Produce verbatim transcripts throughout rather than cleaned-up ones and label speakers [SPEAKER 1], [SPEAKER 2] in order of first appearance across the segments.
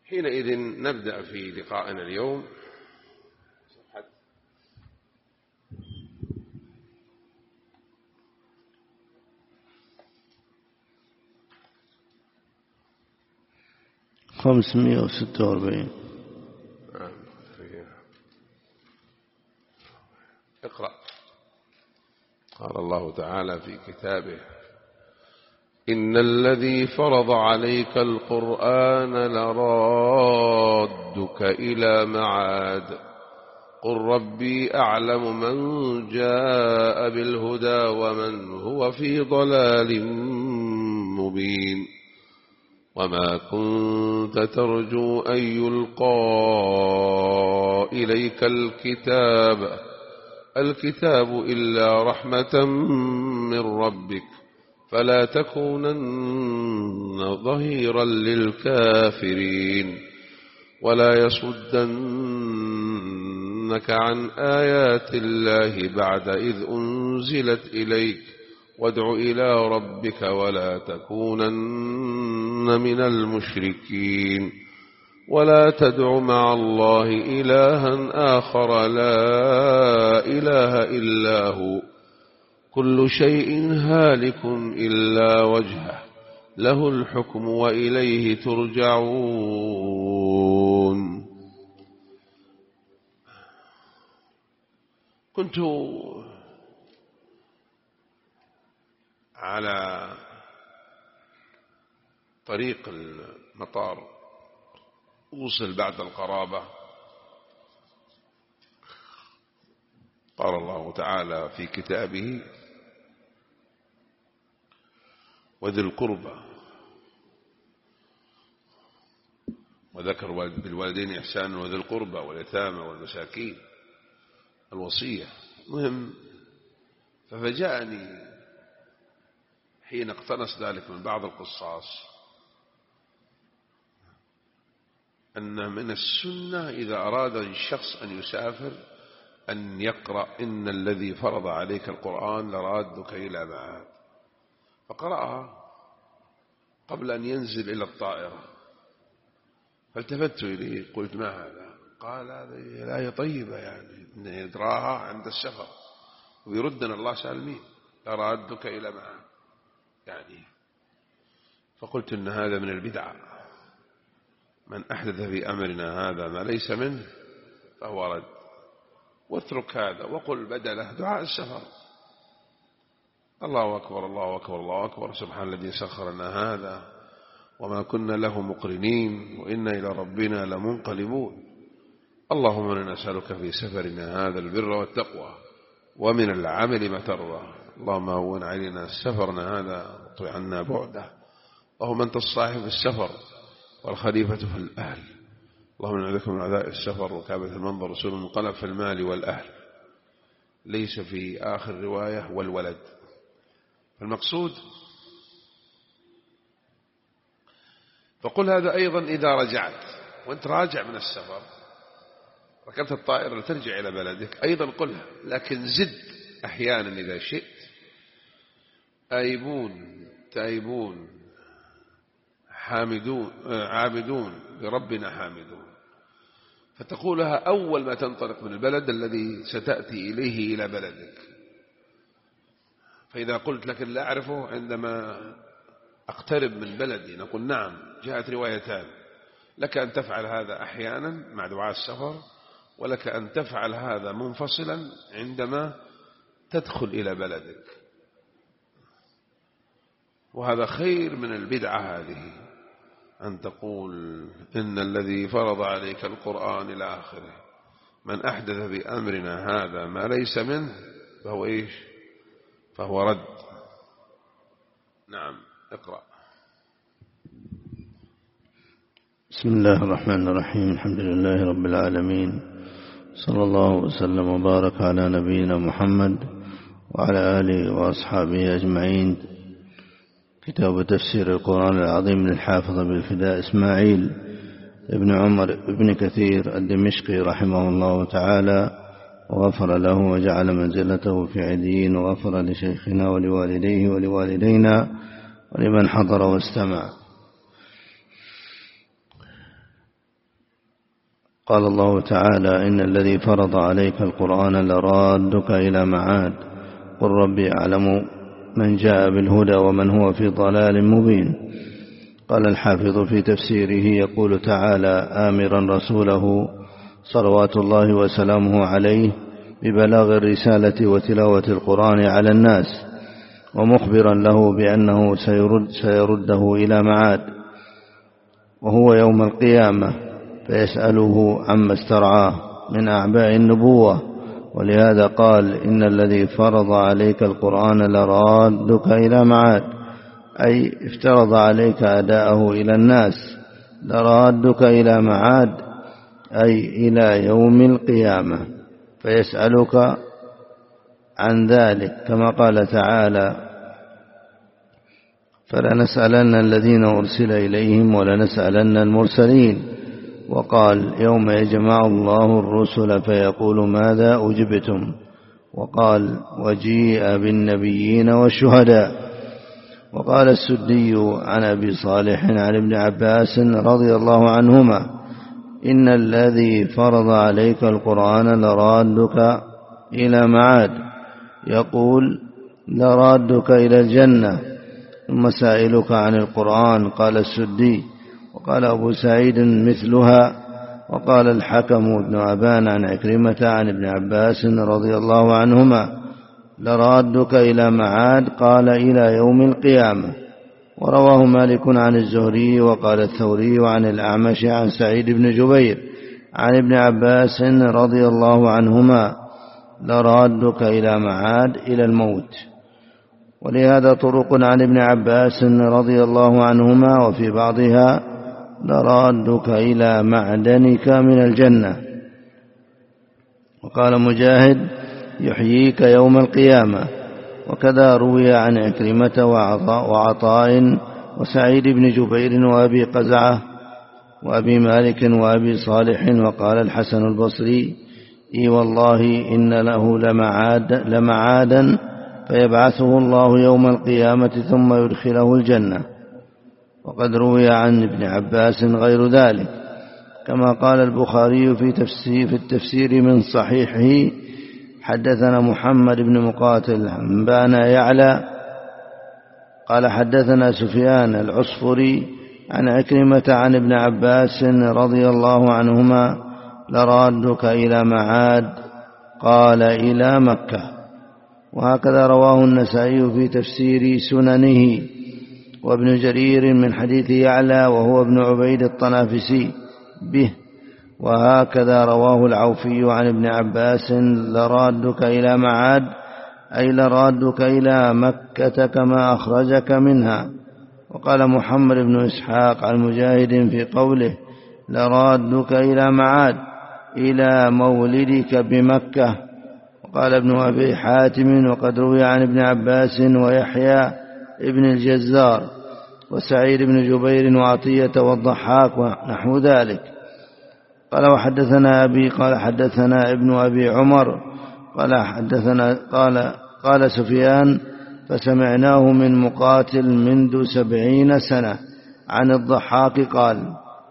[SPEAKER 1] حينئذ نبدأ في لقائنا اليوم
[SPEAKER 2] خمسمائة وستة وأربعين.
[SPEAKER 1] اقرأ. قال الله تعالى في كتابه: إن الذي فرض عليك القرآن لرادك إلى معاد قل ربي أعلم من جاء بالهدى ومن هو في ضلال مبين وما كنت ترجو أن يلقى إليك الكتاب الكتاب إلا رحمة من ربك فلا تكونن ظهيرا للكافرين ولا يصدنك عن آيات الله بعد إذ أنزلت إليك وادع إلى ربك ولا تكونن من المشركين ولا تدع مع الله إلها آخر لا إله إلا هو كل شيء هالك إلا وجهه له الحكم وإليه ترجعون. كنت على طريق المطار أوصل بعد القرابة. قال الله تعالى في كتابه: وذي القربى، وذكر بالوالدين إحسانا وذي القربى واليتامى والمساكين الوصية مهم. ففجأني حين اقتنص ذلك من بعض القصاص أن من السنة إذا أراد الشخص أن يسافر أن يقرأ إن الذي فرض عليك القرآن لرادك إلى معاد، فقرأها قبل أن ينزل إلى الطائرة. فالتفت إليه قلت: ما هذا؟ قال: هذه الآية طيبة، يعني يدراها عند السفر ويردنا الله سالمين، لرادك إلى معاد يعني. فقلت إن هذا من البدعة، من أحدث في أمرنا هذا ما ليس منه فهو رد، واترك هذا وقل بدله دعاء السفر: الله أكبر الله أكبر الله أكبر سبحان الذي سخر لنا هذا وما كنا له مقرنين وإنا إلى ربنا لمنقلبون. اللهم إنا نسألك في سفرنا هذا البر والتقوى ومن العمل ما ترضى. اللهم هون علينا سفرنا هذا واطوي عنا بعده. اللهم أنت الصاحب في السفر والخليفة في الأهل. اللهم نعوذ من عذاب السفر وكابة المنظر وسوء المنقلب في المال والأهل. ليس في آخر رواية والولد. فالمقصود فقل هذا أيضا إذا رجعت، وانت راجع من السفر ركبت الطائرة لترجع إلى بلدك أيضا قلها، لكن زد أحيانا إذا شئت: آيبون تائبون حامدون عابدون لربنا حامدون، فتقولها أول ما تنطلق من البلد الذي ستأتي إليه إلى بلدك. فإذا قلت لكن لا أعرفه عندما أقترب من بلدي، نقول نعم جاءت روايتان: لك أن تفعل هذا أحيانا مع دعاء السفر، ولك أن تفعل هذا منفصلا عندما تدخل إلى بلدك. وهذا خير من البدعة هذه، أن تقول إن الذي فرض عليك القرآن إلى آخره، من أحدث بأمرنا هذا ما ليس منه فهو إيش؟ فهو رد. نعم اقرأ.
[SPEAKER 2] بسم الله الرحمن الرحيم. الحمد لله رب العالمين، صلى الله وسلم وبارك على نبينا محمد وعلى آله وأصحابه أجمعين. كتاب تفسير القرآن العظيم للحافظ بالفداء إسماعيل ابن عمر ابن كثير الدمشقي رحمه الله تعالى وغفر له وجعل منزلته في عديين، وغفر لشيخنا ولوالديه ولوالدينا ولمن حضر واستمع. قال الله تعالى: إن الذي فرض عليك القرآن لرادك إلى معاد قل ربي أعلم من جاء بالهدى ومن هو في ضلال مبين. قال الحافظ في تفسيره: يقول تعالى آمرا رسوله صلوات الله وسلامه عليه ببلاغ الرسالة وتلاوة القرآن على الناس، ومخبرا له بأنه سيرد سيرده إلى معاد وهو يوم القيامة، فيسأله عما استرعاه من أعباء النبوة. ولهذا قال: إن الذي فرض عليك القرآن لرادك إلى معاد، أي افترض عليك أداءه إلى الناس، لرادك إلى معاد أي إلى يوم القيامة، فيسألك عن ذلك، كما قال تعالى: فلنسألن الذين أرسل إليهم ولنسألن المرسلين. وقال: يوم يجمع الله الرسل فيقول ماذا أجبتم. وقال: وجيء بالنبيين والشهداء. وقال السدي عن أبي صالح عن ابن عباس رضي الله عنهما: إن الذي فرض عليك القرآن لرادك إلى معاد، يقول: لرادك إلى الجنة ثم سائلك عن القرآن. قال السدي. وقال أبو سعيد مثلها. وقال الحكم بن أبان عن عكرمة عن ابن عباس رضي الله عنهما: لرادك إلى معاد، قال: إلى يوم القيامة. ورواه مالك عن الزهري. وقال الثوري عن الأعمش عن سعيد بن جبير عن ابن عباس رضي الله عنهما: لرادك إلى معاد إلى الموت. ولهذا طرق عن ابن عباس رضي الله عنهما، وفي بعضها: لرادك إلى معدنك من الجنة. وقال مجاهد: يحييك يوم القيامة. وكذا روي عن عكرمة وعطاء وسعيد بن جبير وأبي قزعة وأبي مالك وأبي صالح. وقال الحسن البصري: إي والله إن له لمعاد لمعادا فيبعثه الله يوم القيامة ثم يدخله الجنة. وقد روي عن ابن عباس غير ذلك، كما قال البخاري في تفسير, في التفسير من صحيحه: حدثنا محمد بن مقاتل أنبانا يعلى قال حدثنا سفيان العصفري عن عكرمة عن ابن عباس رضي الله عنهما: لرادك إلى معاد، قال: إلى مكة. وهكذا رواه النسائي في تفسير سننه، وابن جرير من حديث يعلى وهو ابن عبيد الطنافسي به. وهكذا رواه العوفي عن ابن عباس: لرادك إلى معاد أي لرادك إلى مكة كما أخرجك منها. وقال محمد بن إسحاق عن مجاهد في قوله: لرادك إلى معاد إلى مولدك بمكة. وقال ابن أبي حاتم: وقد روي عن ابن عباس ويحيى ابن الجزار وسعيد بن جبير وعطية والضحاك ونحو ذلك. قال: وحدثنا أبي قال حدثنا ابن أبي عمر قال حدثنا قال قال سفيان: فسمعناه من مقاتل منذ سبعين سنة عن الضحاك قال: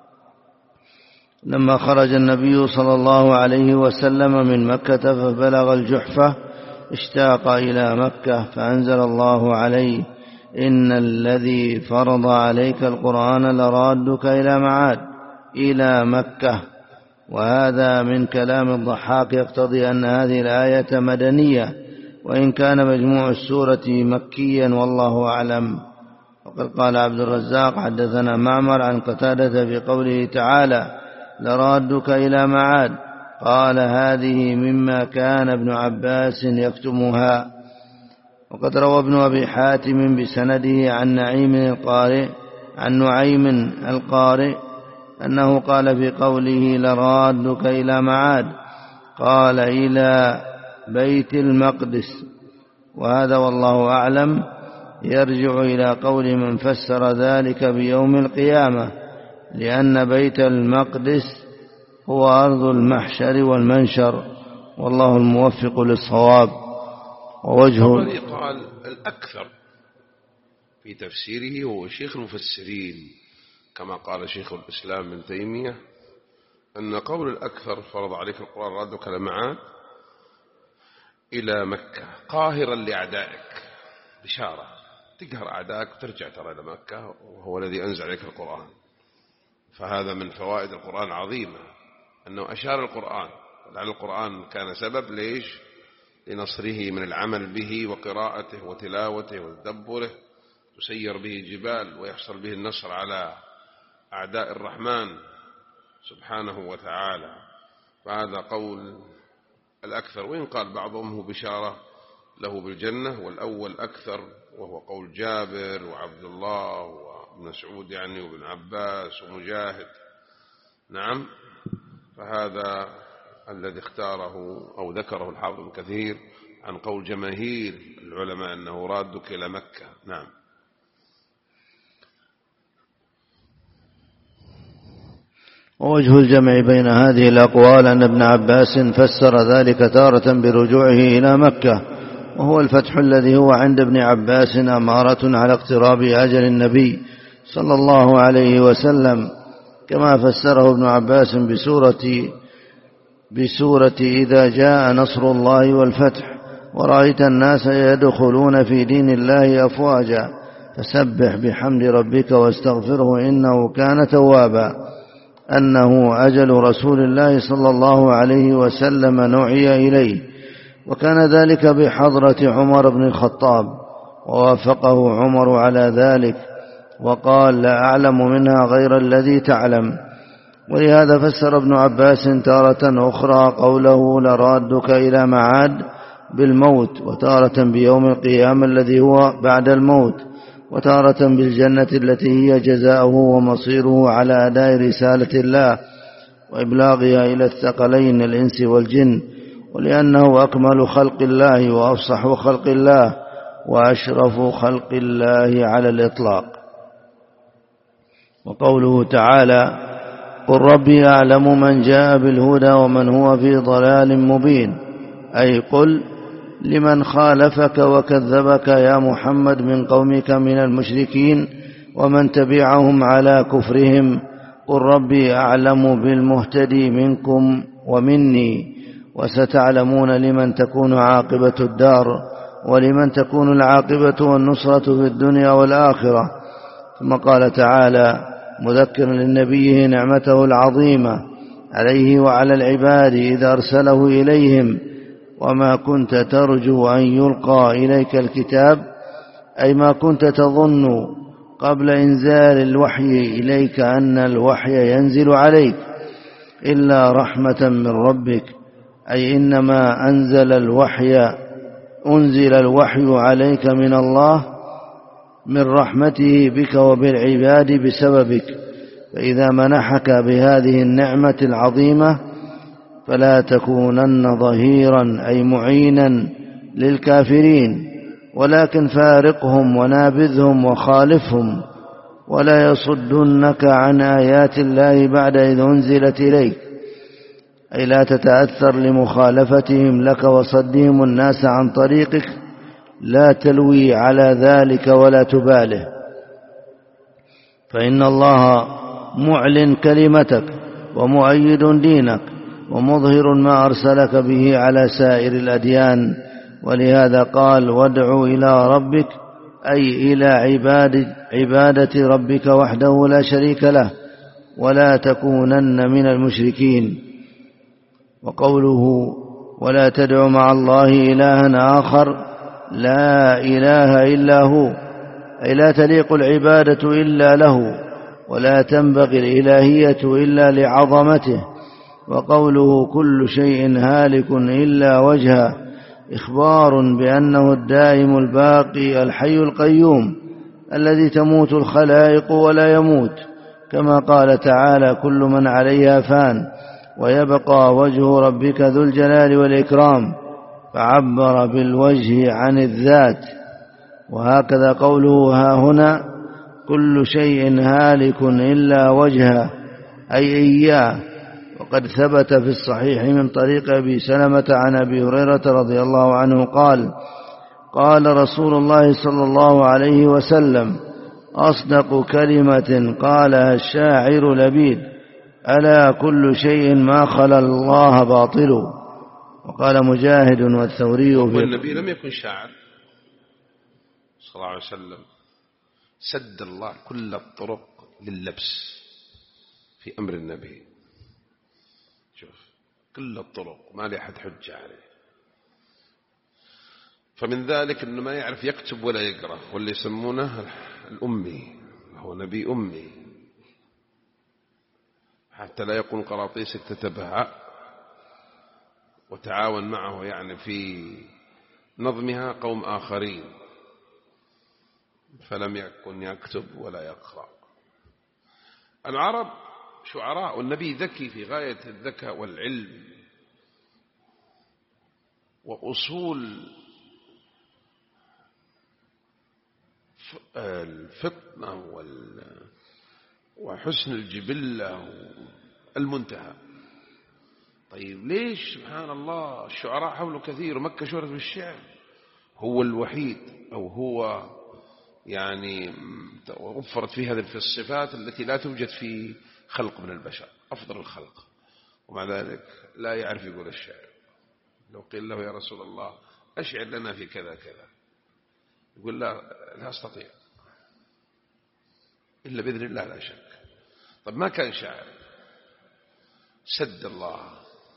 [SPEAKER 2] لما خرج النبي صلى الله عليه وسلم من مكة فبلغ الجحفة اشتاق إلى مكة، فأنزل الله عليه: إن الذي فرض عليك القرآن لرادك إلى معاد إلى مكة. وهذا من كلام الضحاك يقتضي أن هذه الآية مدنية، وإن كان مجموع السورة مكيا، والله أعلم. وقد قال عبد الرزاق: حدثنا معمر عن قتادة في قوله تعالى: لرادك إلى معاد، قال: هذه مما كان ابن عباس يكتمها. وقد روى ابن أبي حاتم بسنده عن نعيم القارئ عن نعيم القارئ أنه قال في قوله: لرادك إلى معاد، قال: إلى بيت المقدس. وهذا والله أعلم يرجع إلى قول من فسر ذلك بيوم القيامة، لأن بيت المقدس هو أرض المحشر والمنشر، والله الموفق للصواب. ووجهه
[SPEAKER 1] الذي قال الأكثر في تفسيره هو شيخ المفسرين، كما قال شيخ الإسلام ابن تيمية: أن قول الأكثر فرض عليك القرآن رادك لمعاد إلى مكة قاهرا لأعدائك، بشارة تقهر أعدائك وترجع ترى إلى مكة وهو الذي أنزل عليك القرآن. فهذا من فوائد القرآن عظيمة، أنه أشار القرآن، لعل القرآن كان سبب ليش؟ لنصره من العمل به وقراءته وتلاوته وتدبره، تسير به الجبال ويحصل به النصر على أعداء الرحمن سبحانه وتعالى. فهذا قول الأكثر، وإن قال بعضهم هو بشارة له بالجنة، والأول أكثر وهو قول جابر وعبد الله وابن مسعود يعني وابن عباس ومجاهد. نعم، فهذا الذي اختاره أو ذكره الحافظ ابن كثير عن قول جماهير العلماء أنه رادك إلى مكة. نعم.
[SPEAKER 2] ووجه الجمع بين هذه الأقوال أن ابن عباس فسر ذلك تارة برجوعه إلى مكة، وهو الفتح الذي هو عند ابن عباس أمارة على اقتراب أجل النبي صلى الله عليه وسلم، كما فسره ابن عباس بسورة بسورة إذا جاء نصر الله والفتح ورأيت الناس يدخلون في دين الله أفواجا فسبح بحمد ربك واستغفره إنه كان توابا، أنه أجل رسول الله صلى الله عليه وسلم نعي إليه، وكان ذلك بحضرة عمر بن الخطاب، ووافقه عمر على ذلك وقال لا أعلم منها غير الذي تعلم. ولهذا فسر ابن عباس تارة أخرى قوله لرادك إلى معاد بالموت، وتارة بيوم القيامة الذي هو بعد الموت، وتارة بالجنة التي هي جزاؤه ومصيره على أداء رسالة الله وإبلاغها إلى الثقلين الإنس والجن، ولأنه أكمل خلق الله وأفصح خلق الله وأشرف خلق الله على الإطلاق. وقوله تعالى قل ربي أعلم من جاء بالهدى ومن هو في ضلال مبين، أي قل لمن خالفك وكذبك يا محمد من قومك من المشركين ومن تبعهم على كفرهم، قل ربي أعلم بالمهتدي منكم ومني، وستعلمون لمن تكون عاقبة الدار ولمن تكون العاقبة والنصرة في الدنيا والآخرة. ثم قال تعالى مذكرا للنبي نعمته العظيمة عليه وعلى العباد إذا أرسله إليهم وما كنت ترجو أن يلقى إليك الكتاب، أي ما كنت تظن قبل إنزال الوحي إليك أن الوحي ينزل عليك إلا رحمة من ربك، أي إنما أنزل الوحي أنزل الوحي عليك من الله من رحمته بك وبالعباد بسببك، فإذا منحك بهذه النعمة العظيمة فلا تكونن ظهيرا أي معينا للكافرين، ولكن فارقهم ونابذهم وخالفهم ولا يصدنك عن آيات الله بعد إذ أنزلت إليك، أي لا تتأثر لمخالفتهم لك وصدهم الناس عن طريقك، لا تلوي على ذلك ولا تباله، فإن الله معلن كلمتك ومؤيد دينك ومظهر ما أرسلك به على سائر الأديان. ولهذا قال وادع إلى ربك أي إلى عباد عبادة ربك وحده لا شريك له ولا تكونن من المشركين. وقوله ولا تدع مع الله إلها آخر لا إله إلا هو، أي لا تليق العبادة إلا له ولا تنبغي الإلهية إلا لعظمته. وقوله كل شيء هالك إلا وجهه إخبار بأنه الدائم الباقي الحي القيوم الذي تموت الخلائق ولا يموت، كما قال تعالى كل من عليها فان ويبقى وجه ربك ذو الجلال والإكرام، فعبر بالوجه عن الذات. وهكذا قوله ها هنا كل شيء هالك إلا وجهه أي إياه. وقد ثبت في الصحيح من طريق أبي سلمة عن أبي هريرة رضي الله عنه قال قال رسول الله صلى الله عليه وسلم أصدق كلمة قالها الشاعر لبيد، ألا كل شيء ما خلا الله باطل. وقال مجاهد والثوري.
[SPEAKER 1] والنبي لم يكن شاعر صلى الله عليه وسلم، سد الله كل الطرق لللبس في أمر النبي. شوف كل الطرق ما لي أحد حجة عليه. فمن ذلك أنه ما يعرف يكتب ولا يقرأ، واللي يسمونه الأمي، هو نبي أمي، حتى لا يكون قراطيس تتبعها وتعاون معه يعني في نظمها قوم آخرين، فلم يكن يكتب ولا يقرأ. العرب شعراء، والنبي ذكي في غاية الذكاء والعلم وأصول الفطنة وحسن الجبلة المنتهى. طيب ليش سبحان الله الشعراء حوله كثير ومكة شهرت بالشعر؟ هو الوحيد أو هو يعني وفرت فيه هذه في الصفات التي لا توجد في خلق من البشر، أفضل الخلق، ومع ذلك لا يعرف يقول الشعر. لو قيل له يا رسول الله أشعر لنا في كذا كذا، يقول لا لا أستطيع إلا بإذن الله لا شك. طب ما كان شاعر، سد الله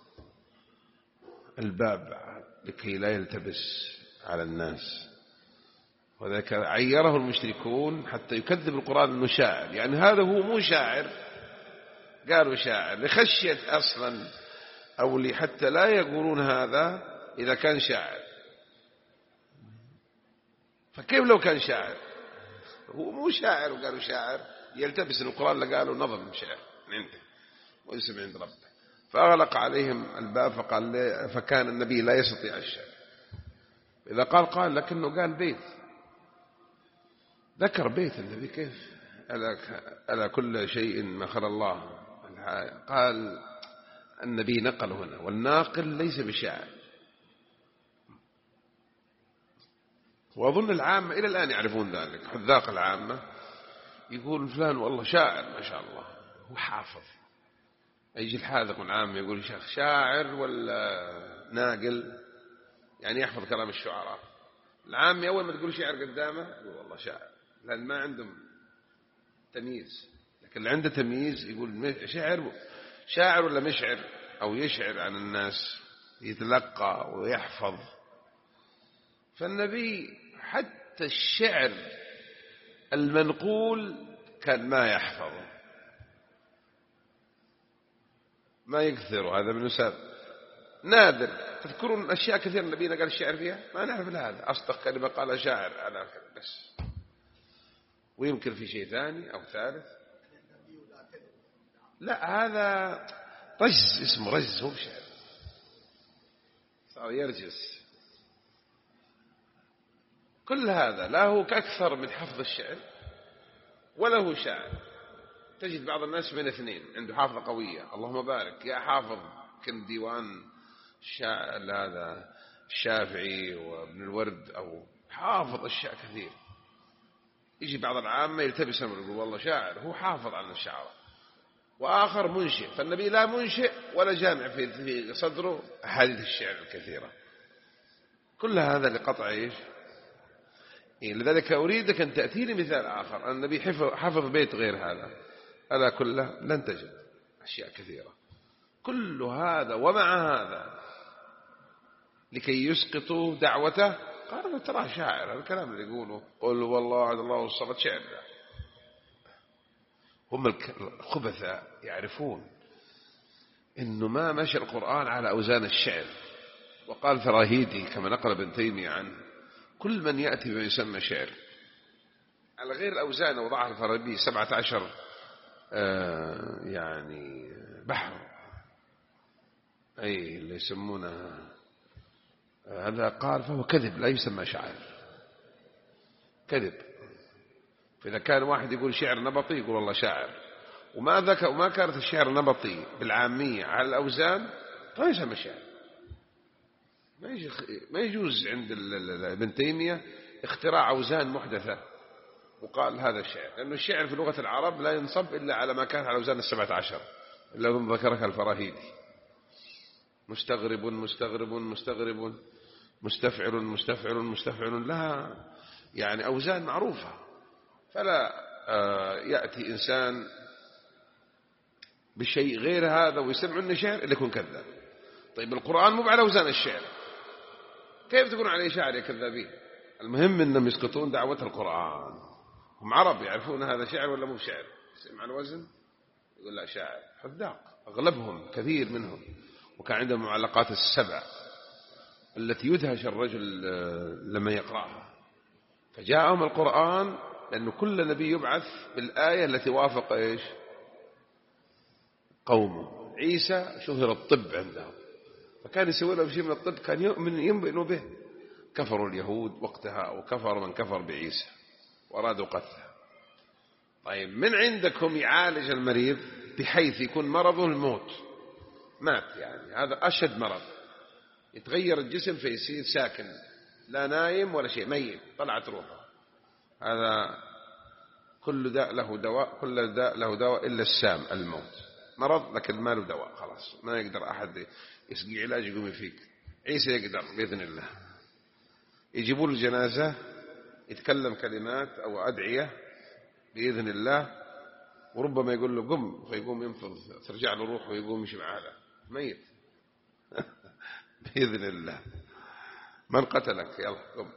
[SPEAKER 1] الباب لكي لا يلتبس على الناس، وذلك عيره المشركون حتى يكذب القرآن أنه شاعر. يعني هذا هو مو شاعر، قالوا شاعر لخشية أصلا أو حتى لا يقولون هذا إذا كان شاعر. فكيف لو كان شاعر؟ هو مو شاعر وقالوا شاعر، يلتبس القرآن لقالوا نظم شعر من عنده ويسمع عند ربه. فأغلق عليهم الباب فقال فكان النبي لا يستطيع الشعر. إذا قال قال لكنه قال بيت، ذكر بيت النبي كيف ألا, ألا كل شيء ما خلا الله. قال النبي نقل هنا، والناقل ليس بشاعر. وأظن العامة إلى الآن يعرفون ذلك، حذاق العامة يقول فلان والله شاعر ما شاء الله، هو حافظ. يجي الحاذق العام يقول شيخ شاعر ولا ناقل، يعني يحفظ كلام الشعراء. العام أول ما تقول شاعر قدامه يقول والله شاعر، لأن ما عندهم تمييز. لكن اللي عنده تمييز يقول شاعر شاعر ولا مشعر، أو يشعر عن الناس، يتلقى ويحفظ. فالنبي حتى الشعر المنقول كان ما يحفظه، ما يكثر. هذا من نساب نادر. تذكرون أشياء كثيرة النبي قال الشعر فيها ما نعرف هذا. أصدق كلمة قال شاعر على بس، ويمكن في شيء ثاني أو ثالث. لا هذا رجز، اسمه رجز، هو شعر، صار يرجز. كل هذا لا هو كأكثر من حفظ الشعر ولا هو شاعر. تجد بعض الناس من اثنين، عنده حافظة قوية اللهم بارك، يا حافظ كان ديوان هذا الشافعي وابن الورد، أو حافظ أشياء كثير. يجي بعض العامة يلتبس يقول والله شاعر، هو حافظ عن الشعر. وآخر منشئ، فالنبي لا منشئ ولا جامع في صدره أحاديث الشعر الكثيرة. كل هذا لقطع إيش؟ إيه؟ لذلك أريدك أن تأتيني مثال آخر. النبي حفظ بيت غير هذا، ألا كله لن تجد أشياء كثيرة. كل هذا ومع هذا لكي يسقطوا دعوته قالوا ترى شاعر. الكلام اللي يقولوا قل والله عز الله والصمد شعر. هم الخبثاء يعرفون إنه ما مشى القرآن على أوزان الشعر. وقال فراهيدي كما نقل ابن تيمية عنه كل من يأتي بما يسمى شعر على غير الأوزان وضعها الفارابي سبعة عشر آه يعني بحر، أي اللي يسمونه هذا، قال فهو كذب لا يسمى شاعر، كذب. فإذا كان واحد يقول شعر نبطي يقول والله شاعر، وما ذكر وما كانت الشعر نبطي بالعامية على الأوزان فلا يسمى شاعر. ما يجوز عند ابن تيمية اختراع أوزان محدثة وقال هذا الشعر، لأنه الشعر في لغة العرب لا ينصب إلا على ما كان على أوزان السبعة عشر، إلا ثم ذكرك الفراهيدي، مستغرب مستغرب مستغرب مستفعل مستفعل مستفعل، لها يعني أوزان معروفة. فلا يأتي إنسان بشيء غير هذا ويسمع أنه شعر إلا يكون كذاب. طيب القرآن مو على أوزان الشعر، كيف تكون عليه شاعر يا كذابين؟ المهم أنهم يسقطون دعوة القرآن. هم عرب يعرفون هذا شعر ولا مو شعر، يسمع الوزن يقول لا شاعر. حذاق أغلبهم كثير منهم، وكان عندهم معلقات السبع التي يدهش الرجل لما يقرأها. فجاءهم القرآن لأن كل نبي يبعث بالآية التي وافق إيش قومه. عيسى شهر الطب عندهم، فكان يسوي لهم شيء من الطب كان يؤمن يؤمنوا به. كفروا اليهود وقتها وكفر من كفر بعيسى وأرادوا قتله. طيب من عندكم يعالج المريض بحيث يكون مرضه الموت، مات يعني هذا أشد مرض، يتغير الجسم فيصير ساكن لا نايم ولا شيء، ميت طلعت روحه. هذا كل داء له دواء، كل داء له دواء إلا السام الموت. مرض لكن ما له دواء، خلاص ما يقدر أحد يسقي علاج يقوم يفيك. عيسى يقدر بإذن الله. يجيبوا له الجنازة يتكلم كلمات أو أدعية بإذن الله، وربما يقول له قم فيقوم ينفض، ترجع له روحه ويقوم يمشي معاه ميت بإذن الله. من قتلك يلا قم.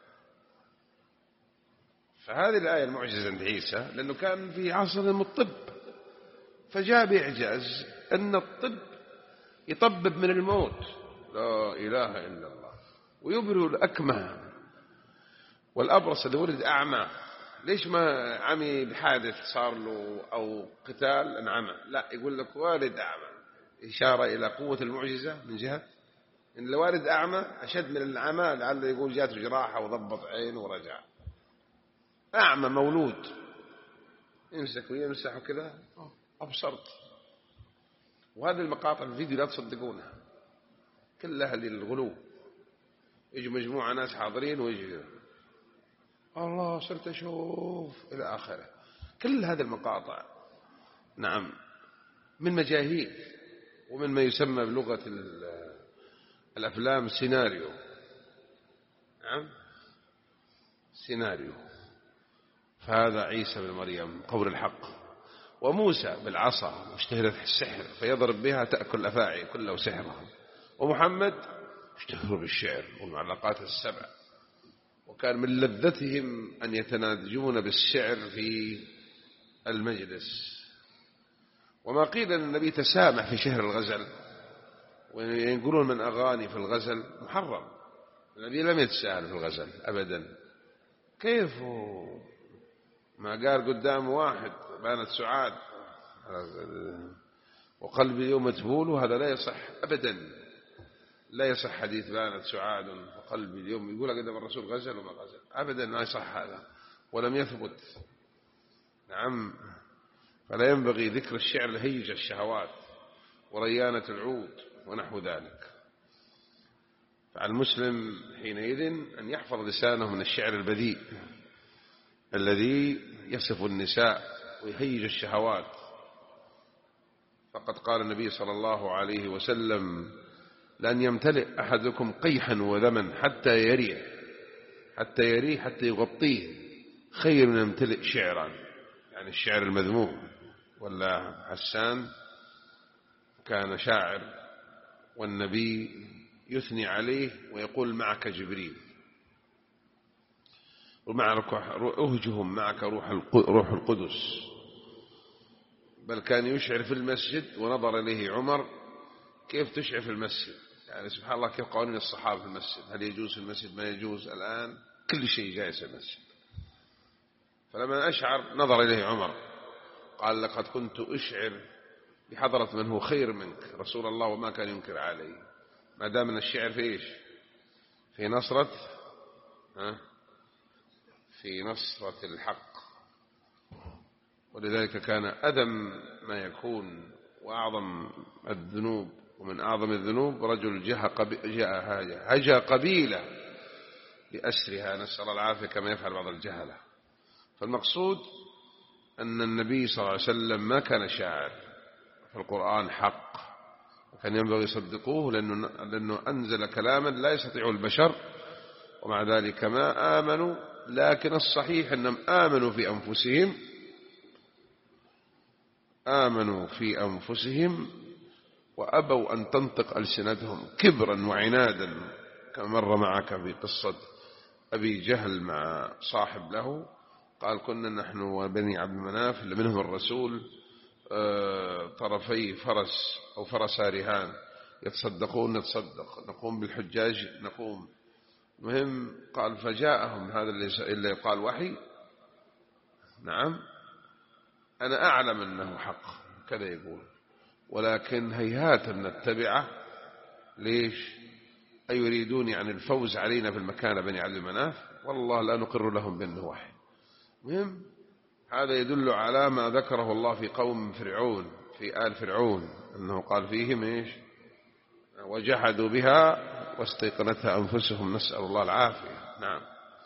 [SPEAKER 1] فهذه الآية المعجزة عند عيسى لأنه كان في عصرهم الطب، فجاء بإعجاز أن الطب يطبب من الموت، لا إله إلا الله، ويبرئ الأكمه والأبرص اللي ولد أعمى. ليش ما عمي بحادث صار له أو قتال انعمى؟ لا، يقول لك والد أعمى، إشارة إلى قوة المعجزة من جهة إن الوالد أعمى أشد من العمى، لعله يقول جاته جراحة وضبط عين ورجع. أعمى مولود يمسك ويمسح وكذا أبصرت. وهذه المقاطع في الفيديو لا تصدقونها، كلها للغلو. يجي مجموعة ناس حاضرين ويجي الله صرت أشوف إلى آخره. كل هذه المقاطع نعم من مجاهيل ومن ما يسمى بلغة الأفلام سيناريو. نعم سيناريو. فهذا عيسى بن مريم قول الحق. وموسى بالعصا مشتهرة السحر فيضرب بها تأكل الأفاعي كله سحرهم. ومحمد اشتهر بالشعر والمعلقات السبع، وكان من لذتهم أن يتناجون بالشعر في المجلس. وما قيل أن النبي تسامح في شهر الغزل، وينقلون من أغاني في الغزل محرم. النبي لم يتساهل في الغزل أبدا. كيف ما قال قدام واحد بانت سعاد وقلبي اليوم متبول، وهذا لا يصح أبدا. لا يصح حديث بانت سعاد وقلبي اليوم يقول قدام الرسول غزل وما غزل أبدا، لا يصح هذا ولم يثبت. نعم. فلا ينبغي ذكر الشعر لهيج الشهوات وريانة العود ونحو ذلك. فعلى المسلم حينئذ أن يحفظ لسانه من الشعر البذيء الذي يصف النساء ويهيج الشهوات. فقد قال النبي صلى الله عليه وسلم لأن يمتلئ أحدكم قيحا وذما حتى يريه حتى يريه حتى يغطيه خير من يمتلئ شعرا، يعني الشعر المذموم. ولا حسان كان شاعر والنبي يثني عليه ويقول معك جبريل ومعك أهجهم معك روح القدس. بل كان يشعر في المسجد ونظر إليه عمر كيف تشعر في المسجد، يعني سبحان الله كيف قوانين الصحابة في المسجد، هل يجوز في المسجد ما يجوز. الآن كل شيء جائز في المسجد. فلما أشعر نظر إليه عمر قال لقد كنت أشعر بحضرة من هو خير منك رسول الله وما كان ينكر عليه. ما دام من الشعر في إيش؟ في نصرة ها في نصرة الحق. ولذلك كان أدم ما يكون وأعظم الذنوب، ومن أعظم الذنوب رجل هجا قبيلة بأسرها، نسأل الله العافية كما يفعل بعض الجهلة. فالمقصود أن النبي صلى الله عليه وسلم ما كان شاعر، فالقرآن حق وكان ينبغي يصدقوه، لأنه, لأنه أنزل كلاما لا يستطيع البشر، ومع ذلك ما آمنوا. لكن الصحيح أنهم آمنوا في أنفسهم آمنوا في أنفسهم وأبوا أن تنطق ألسنتهم كبرا وعنادا، كما مر معك في قصة أبي جهل مع صاحب له، قال كنا نحن وبني عبد المناف اللي منهم الرسول طرفي فرس أو فرسا رهان، يتصدقون نتصدق، نقوم بالحجاج نقوم. مهم قال فجاءهم هذا اللي يقال وحي، نعم أنا أعلم أنه حق كذا يقول، ولكن هيهات أن نتبعه. ليش؟ أيريدون يعني الفوز علينا في المكان بني عبد المناف؟ والله لا نقر لهم بأنه وحي. مهم هذا يدل على ما ذكره الله في قوم فرعون في آل فرعون، أنه قال فيهم إيش؟ وجحدوا بها واستيقنتها أنفسهم، نسأل الله العافية. نعم.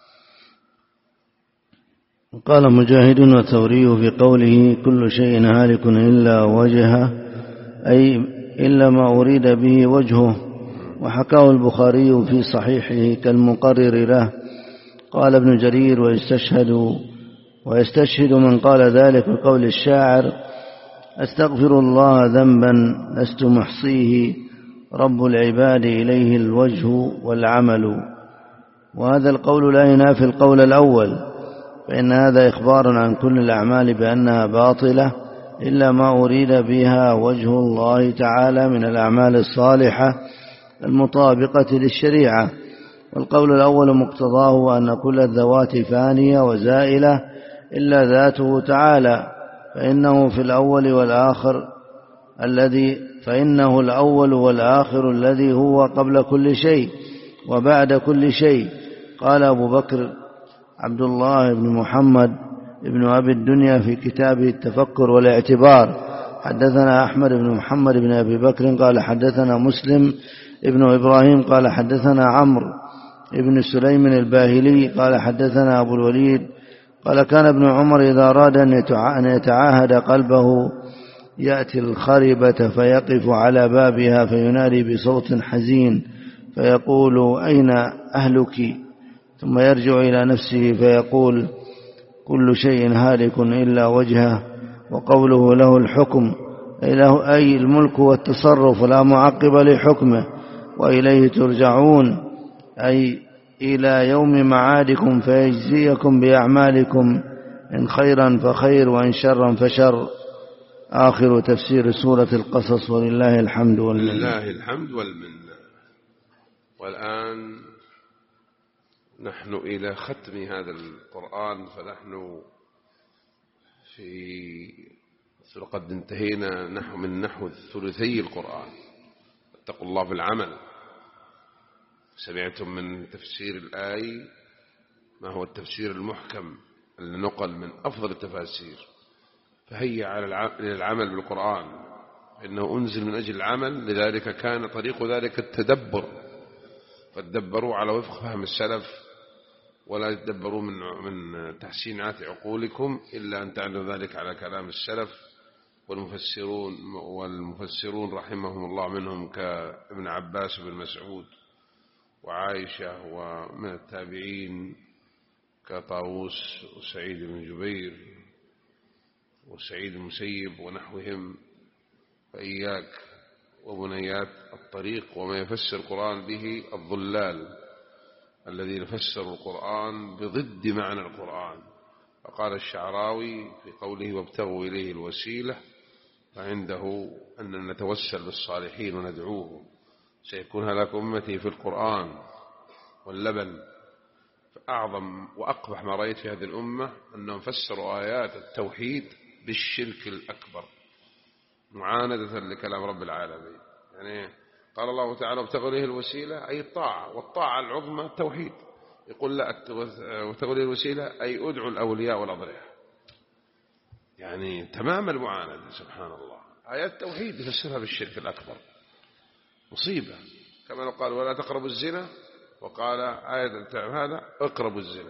[SPEAKER 2] قال مجاهد وثوري في قوله كل شيء هالك إلا وجهه، أي إلا ما أريد به وجهه. وحكاه البخاري في صحيحه كالمقرر له. قال ابن جرير ويستشهد ويستشهد من قال ذلك بقول الشاعر أستغفر الله ذنبا لست محصيه، رب العباد إليه الوجه والعمل. وهذا القول لا ينافي القول الأول، فإن هذا إخبار عن كل الأعمال بأنها باطلة إلا ما أريد بها وجه الله تعالى من الأعمال الصالحة المطابقة للشريعة. والقول الأول مقتضاه أن كل الذوات فانية وزائلة إلا ذاته تعالى، فإنه في الأول والآخر الذي فإنه الأول والآخر الذي هو قبل كل شيء وبعد كل شيء. قال أبو بكر عبد الله بن محمد ابن أبي الدنيا في كتابه التفكر والاعتبار حدثنا أحمد بن محمد بن أبي بكر قال حدثنا مسلم ابن إبراهيم قال حدثنا عمرو ابن سليم الباهلي قال حدثنا أبو الوليد قال كان ابن عمر إذا أراد أن يتعاهد قلبه يأتي الخربة فيقف على بابها فينادي بصوت حزين فيقول أين أهلك؟ ثم يرجع إلى نفسه فيقول كل شيء هالك إلا وجهه. وقوله له الحكم أي الملك والتصرف لا معقب لحكمه، وإليه ترجعون أي إلى يوم معادكم فيجزيكم بأعمالكم إن خيرا فخير وإن شرا فشر. آخر تفسير سورة القصص ولله الحمد والمنة.
[SPEAKER 1] لله الحمد والمنة. والآن نحن إلى ختم هذا القرآن، فنحن في لقد انتهينا نحو من نحو ثلثي القرآن. اتقوا الله في العمل. سمعتم من تفسير الآية ما هو التفسير المحكم اللي نقل من أفضل التفاسير، فهيا على العمل بالقرآن، إنه أنزل من أجل العمل، لذلك كان طريق ذلك التدبر، فادبروا على وفق فهم السلف، ولا تدبروا من من تحسينات عقولكم إلا أن تعلوا ذلك على كلام السلف والمفسرون والمفسرون رحمهم الله، منهم كابن عباس بن مسعود وعائشة، ومن التابعين كطاووس وسعيد بن جبير وسعيد المسيب ونحوهم. فإياك وبنيات الطريق وما يفسر القرآن به الضلال الذين فسروا القرآن بضد معنى القرآن. فقال الشعراوي في قوله وابتغوا إليه الوسيلة، فعنده أن نتوسل بالصالحين وندعوه. سيكون هلاك أمتي في القرآن واللبن. فأعظم وأقبح ما رأيت في هذه الأمة أنهم فسروا آيات التوحيد بالشرك الأكبر معاندة لكلام رب العالمين. يعني قال الله تعالى وابتغوا إليه الوسيلة أي الطاعة، والطاعة العظمى التوحيد. يقول لا وابتغوا إليه الوسيلة أي أدعوا الأولياء والأضرياء، يعني تمام المعاندة. سبحان الله. آيات التوحيد يفسرها بالشرك الأكبر، مصيبة. كما لو قال ولا تقربوا الزنا، وقال آية هذا اقربوا الزنا.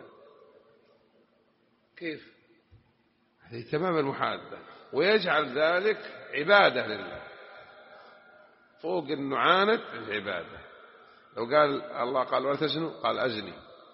[SPEAKER 1] كيف؟ هذه تمام المحادة. ويجعل ذلك عبادة لله، فوق إنه عاند العبادة. لو قال الله قال ولا تزنوا قال أزني،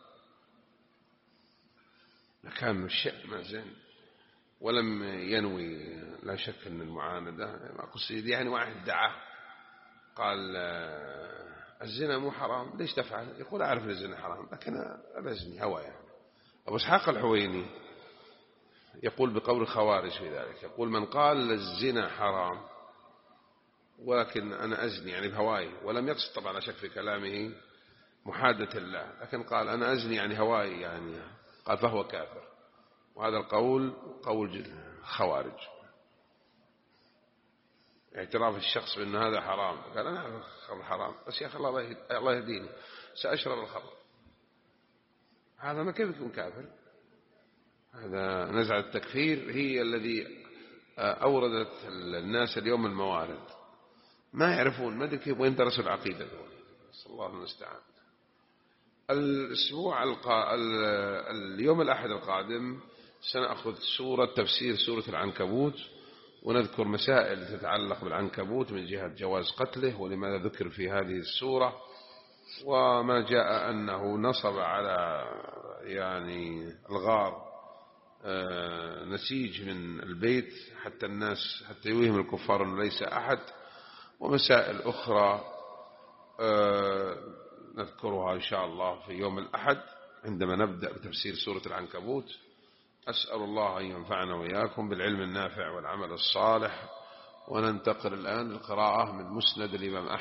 [SPEAKER 1] لكان الشيء ما زين ولم ينوي. لا شك أن المعاندة ما قصدي يعني واحد دعاه قال الزنا مو حرام ليش تفعل؟ يقول أعرف الزنا حرام لكن أبزني هوى. يعني أبو إسحاق الحويني يقول بقول الخوارج في ذلك، يقول من قال الزنا حرام ولكن أنا أزني يعني بهواي، ولم يقصد طبعا لا شك في كلامه محادة الله، لكن قال أنا أزني يعني هواي يعني، قال فهو كافر. وهذا القول قول خوارج، اعتراف الشخص بأن هذا حرام، قال أنا أعرف الخمر حرام بس يا أخي الله يهديني سأشرب الخمر، هذا ما كيف يكون كافر؟ هذا نزعة التكفير هي الذي أوردت الناس اليوم الموارد، ما يعرفون ما أدري كيف وين درسوا العقيدة دول. صلى الله المستعان. الأسبوع القا... اليوم الأحد القادم سنأخذ سورة تفسير سورة العنكبوت، ونذكر مسائل تتعلق بالعنكبوت من جهة جواز قتله ولماذا ذكر في هذه السورة، وما جاء أنه نصب على يعني الغار نسيج من البيت حتى الناس حتى يوهم الكفار أنه ليس أحد، ومسائل أخرى نذكرها إن شاء الله في يوم الأحد عندما نبدأ بتفسير سورة العنكبوت. أسأل الله أن ينفعنا وإياكم بالعلم النافع والعمل الصالح. وننتقل الآن للقراءة من مسند الإمام أحمد.